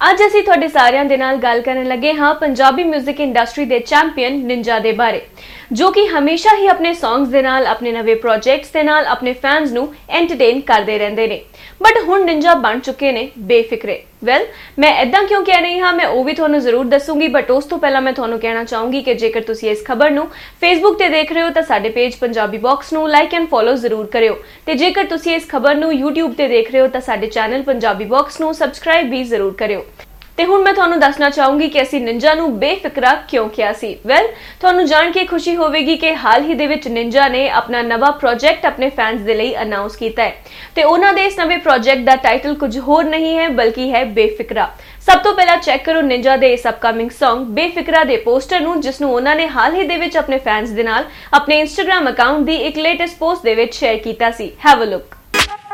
ਅੱਜ ਅਸੀਂ ਤੁਹਾਡੇ ਸਾਰਿਆਂ ਦੇ ਨਾਲ ਗੱਲ ਕਰਨ ਲੱਗੇ ਹਾਂ ਪੰਜਾਬੀ 뮤직 ਇੰਡਸਟਰੀ ਦੇ ਚੈਂਪੀਅਨ ਨਿੰਜਾ ਦੇ ਬਾਰੇ, ਜੋ ਕਿ ਹਮੇਸ਼ਾ ਹੀ ਆਪਣੇ ਸੌਂਗਸ ਦੇ ਨਾਲ, ਆਪਣੇ ਨਵੇਂ ਪ੍ਰੋਜੈਕਟਸ ਦੇ ਨਾਲ ਆਪਣੇ ਫੈਨਸ ਨੂੰ ਐਂਟਰਟੇਨ ਕਰਦੇ ਰਹਿੰਦੇ ਨੇ। ਬਟ ਹੁਣ ਨਿੰਜਾ ਬਣ ਚੁੱਕੇ ਨੇ ਬੇਫਿਕਰੇ। ਵੈਲ, ਮੈਂ ਇਦਾਂ ਕਿਉਂ ਕਹਿ ਰਹੀ ਹਾਂ, ਮੈਂ ਉਹ ਵੀ ਤੁਹਾਨੂੰ ਜ਼ਰੂਰ ਦੱਸੂਗੀ। ਬਟ ਉਸ ਤੋਂ ਪਹਿਲਾਂ ਮੈਂ ਤੁਹਾਨੂੰ ਕਹਿਣਾ ਚਾਹੂੰਗੀ ਕਿ ਜੇਕਰ ਤੁਸੀਂ ਇਸ ਖਬਰ ਨੂੰ ਫੇਸਬੁੱਕ ਤੇ ਦੇਖ ਰਹੇ ਹੋ ਤਾਂ ਸਾਡੇ ਪੇਜ ਪੰਜਾਬੀ ਬਾਕਸ ਨੂੰ ਲਾਈਕ ਐਂਡ ਫੋਲੋ ਜ਼ਰੂਰ ਕਰਿਓ, ਤੇ ਜੇਕਰ ਤੁਸੀਂ ਇਸ ਖਬਰ ਨੂੰ YouTube ਤੇ ਦੇਖ ਰਹੇ ਹੋ ਤਾਂ ਸਾਡੇ ਚੈਨਲ ਪੰਜਾਬੀ ਬਾਕਸ ਨੂੰ ਸਬਸਕ੍ਰਾਈਬ ਵੀ ਜ਼ਰੂਰ ਕਰਿਓ। ਤੇ ਹੁਣ ਮੈਂ ਤੁਹਾਨੂੰ ਦੱਸਣਾ ਚਾਹੂੰਗੀ ਕਿ ਅਸੀਂ ਨਿੰਜਾ ਨੂੰ ਬੇਫਿਕਰਾ ਕਿਉਂ ਕਿਹਾ ਸੀ। ਵੈਲ, ਤੁਹਾਨੂੰ ਜਾਣ ਕੇ ਖੁਸ਼ੀ ਹੋਵੇਗੀ ਕਿ ਹਾਲ ਹੀ ਦੇ ਵਿੱਚ ਨਿੰਜਾ ਨੇ ਆਪਣਾ ਨਵਾਂ ਪ੍ਰੋਜੈਕਟ ਆਪਣੇ ਫੈਨਸ ਦੇ ਲਈ ਅਨਾਉਂਸ ਕੀਤਾ ਹੈ, ਤੇ ਉਹਨਾਂ ਦੇ ਇਸ ਨਵੇਂ ਪ੍ਰੋਜੈਕਟ ਦਾ ਟਾਈਟਲ ਕੁਝ ਹੋਰ ਨਹੀਂ ਹੈ ਬਲਕਿ ਹੈ ਬੇਫਿਕਰਾ। ਸਭ ਤੋਂ ਪਹਿਲਾਂ ਚੈੱਕ ਕਰੋ ਨਿੰਜਾ ਦੇ ਇਸ ਅਪਕਮਿੰਗ Song ਬੇਫਿਕਰਾ ਦੇ ਪੋਸਟਰ ਨੂੰ, ਜਿਸ ਨੂੰ ਉਹਨਾਂ ਨੇ ਹਾਲ ਹੀ ਦੇ ਵਿੱਚ ਆਪਣੇ ਫੈਨਸ ਦੇ ਨਾਲ ਆਪਣੇ Instagram ਅਕਾਊਂਟ ਦੀ ਇੱਕ ਲੇਟੈਸਟ ਪੋਸਟ ਦੇ ਵਿੱਚ ਸ਼ੇਅਰ ਕੀਤਾ ਸੀ। Have a look.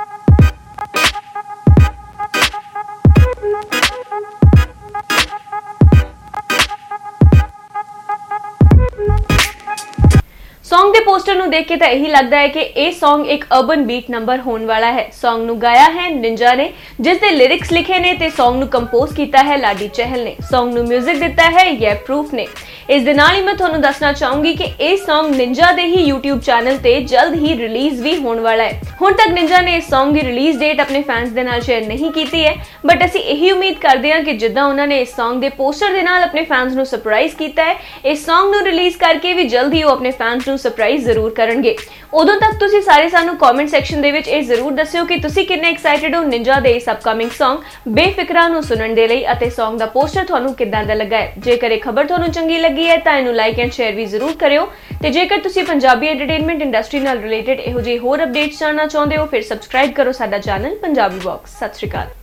Song ਦੇ ਪੋਸਟਰ ਨੂੰ ਦੇਖ ਕੇ ਤਾਂ ਇਹੀ ਲੱਗਦਾ ਹੈ ਕਿ ਇਹ Song ਇੱਕ ਅਰਬਨ ਬੀਟ ਨੰਬਰ ਹੋਣ ਵਾਲਾ ਹੈ। Song ਨੂੰ ਗਾਇਆ ਹੈ ਨਿੰਜਾ ਨੇ, ਜਿਸ ਦੇ ਲਿਰਿਕਸ ਲਿਖੇ ਨੇ, ਤੇ Song ਨੂੰ ਕੰਪੋਜ਼ ਕੀਤਾ ਹੈ ਲਾਡੀ ਚਹਿਲ ਨੇ। Song ਨੂੰ 뮤직 ਦਿੱਤਾ ਹੈ ਯੇ ਪ੍ਰੂਫ ਨੇ। ਇਸ ਦੇ ਨਾਲ ਹੀ ਮੈਂ ਤੁਹਾਨੂੰ ਦੱਸਣਾ ਚਾਹੂੰਗੀ ਕਿ ਇਹ Song ਨਿੰਜਾ ਦੇ ਹੀ YouTube ਚੈਨਲ ਤੇ ਜਲਦ ਹੀ ਰਿਲੀਜ਼ ਵੀ ਹੋਣ ਵਾਲਾ ਹੈ। ਹੁਣ ਤੱਕ ਨਿੰਜਾ ਨੇ ਇਸ Song ਦੀ ਰਿਲੀਜ਼ ਡੇਟ ਆਪਣੇ ਫੈਨਸ ਦੇ ਨਾਲ ਸ਼ੇਅਰ ਨਹੀਂ ਕੀਤੀ ਹੈ, ਬਟ ਅਸੀਂ ਇਹੀ ਉਮੀਦ ਕਰਦੇ ਹਾਂ ਕਿ ਜਿੱਦਾਂ ਉਹਨਾਂ ਨੇ ਇਸ Song ਦੇ ਪੋਸਟਰ ਦੇ ਨਾਲ ਆਪਣੇ ਫੈਨਸ ਨੂੰ ਸਰਪ੍ਰਾਈਜ਼ ਕੀਤਾ ਹੈ, ਇਸ Song ਨੂੰ ਰਿਲੀਜ਼ ਕਰਕੇ ਵੀ ਜਲਦ ਹੀ ਉਹ ਆਪਣੇ ਫੈਨਸ ਨੂੰ ਸਰਪ੍ਰਾਈਜ਼ ਜ਼ਰੂਰ ਕਰਨਗੇ। ਉਦੋਂ ਤੱਕ ਤੁਸੀਂ ਸਾਰੇ ਸਾਨੂੰ ਕਮੈਂਟ ਸੈਕਸ਼ਨ ਦੇ ਵਿੱਚ ਇਹ ਜ਼ਰੂਰ ਦੱਸਿਓ ਕਿ ਤੁਸੀਂ ਕਿੰਨੇ ਐਕਸਾਈਟਿਡ ਹੋ ਨਿੰਜਾ ਦੇ ਇਸ ਅਪਕਮਿੰਗ Song ਬੇਫਿਕਰਾ ਨੂੰ ਸੁਣਨ ਦੇ ਲਈ, ਅਤੇ Song ਦਾ ਪੋਸਟਰ ਤੁਹਾਨੂੰ ਕਿੱਦਾਂ ਦਾ ਲੱਗਾ ਹੈ। ਜੇਕਰ ਇਹ ਖਬਰ ਤੁਹਾਨੂੰ ਚੰਗੀ ਲੱਗੀ ਹੈ ਤਾਂ ਇਹਨੂੰ ਲਾਈਕ ਐਂਡ ਸ਼ੇਅਰ ਵੀ ਜ਼ਰੂਰ ਕਰਿਓ, ਤੇ ਜੇਕਰ ਤੁਸੀਂ ਪੰਜਾਬੀ ਐਂਟਰਟੇਨਮੈਂਟ ਇੰਡਸਟਰੀ ਨਾਲ ਰਿਲੇਟਡ ਇਹੋ ਜਿਹੇ ਹੋਰ ਅਪਡੇਟਸ ਜਾਣਨਾ ਚਾਹੁੰਦੇ ਹੋ ਫਿਰ ਸਬਸਕ੍ਰਾਈਬ ਕਰੋ ਸਾਡਾ ਚੈਨਲ ਪੰਜਾਬੀ ਬਾਕਸ। ਸਤਿ ਸ਼੍ਰੀ ਅਕਾਲ।